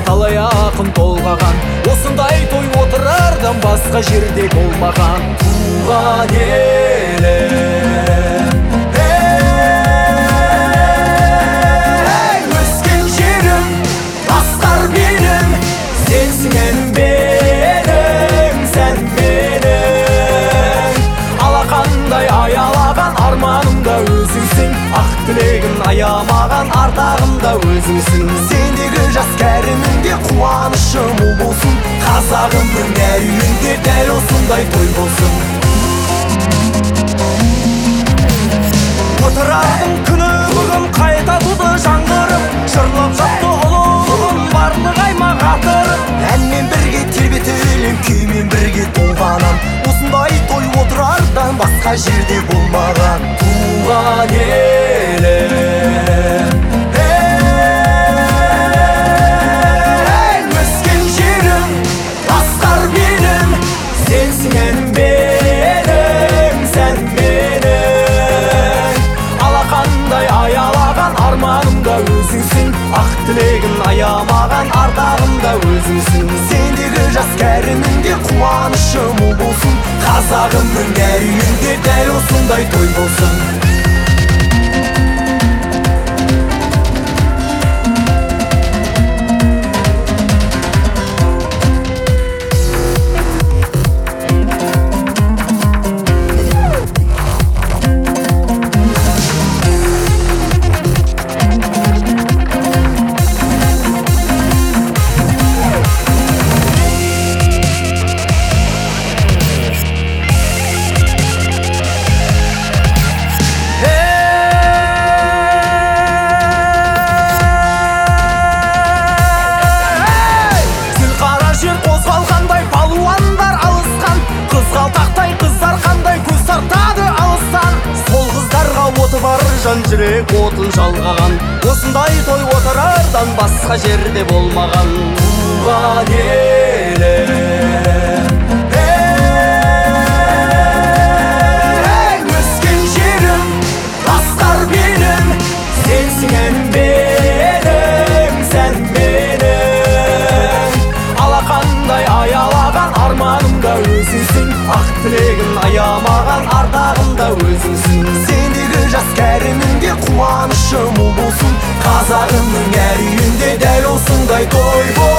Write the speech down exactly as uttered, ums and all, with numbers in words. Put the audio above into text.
талай ақын толғаған, осындай той отырардан басқа жерде болмаған. Туған елім, ей, өскен жерім, басқар менің, сенсің әнім менің, сән менің. Алақандай аялаған арманымда өзіңсің, ақ тілегім аямаған ардағымда өзіңсің. Сендегі жас кәрімінде қуанышым мол болсын, қазағымның әр үйінде дәл осындай той болсын. Отырардың күні бүгін қайта туды жаңғырып, жырлап жатты ұлылығым барлық аймақ атырып. Әнмен бірге тербетілем, күймен бірге толғанам, осындай той отырардан басқа жерде болмаған. Туған елім, ей, өскен жерім, басқар менің, сенсің әнім менің, сән менің. Алақандай аялаған арманымда өзіңсің, ақ тілегім аямаған ардағымда өзіңсің. Сендегі жас кәрімінде қуанышым мол болсын, қазағымның әр үйінде дәл осындай той болсын. Бар жан жүрек отын жалғаған, осындай той отырардан басқа жерде болмаған. Туған елім, ей, өскен жерім, басқар менің, сенсің әнім менің, сән менің. Алақандай аялаған арманымда өзіңсің, ақ тілегім аямаған ардағымда өзіңсің. Сендегі жас кәрімінде қуанышым мол болсын, қазағымның әр үйінде дәл осындай той болсын.